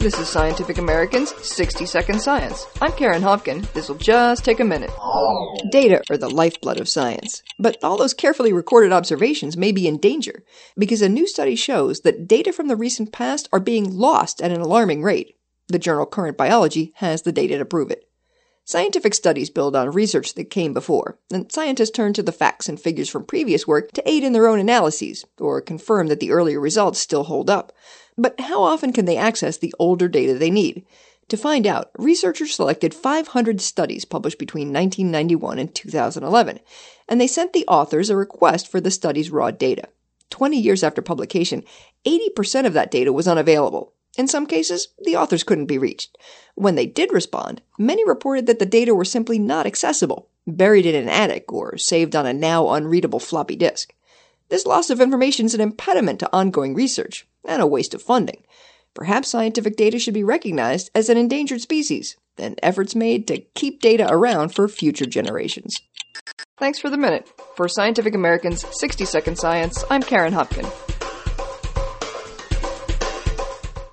This is Scientific American's 60-Second Science. I'm Karen Hopkin. This'll just take a minute. Data are the lifeblood of science. But all those carefully recorded observations may be in danger, because a new study shows that data from the recent past are being lost at an alarming rate. The journal Current Biology has the data to prove it. Scientific studies build on research that came before, and scientists turn to the facts and figures from previous work to aid in their own analyses, or confirm that the earlier results still hold up. But how often can they access the older data they need? To find out, researchers selected 500 studies published between 1991 and 2011, and they sent the authors a request for the study's raw data. 20 years after publication, 80% of that data was unavailable. In some cases, the authors couldn't be reached. When they did respond, many reported that the data were simply not accessible, buried in an attic, or saved on a now unreadable floppy disk. This loss of information is an impediment to ongoing research, and a waste of funding. Perhaps scientific data should be recognized as an endangered species, and efforts made to keep data around for future generations. Thanks for the minute. For Scientific American's 60-Second Science, I'm Karen Hopkin.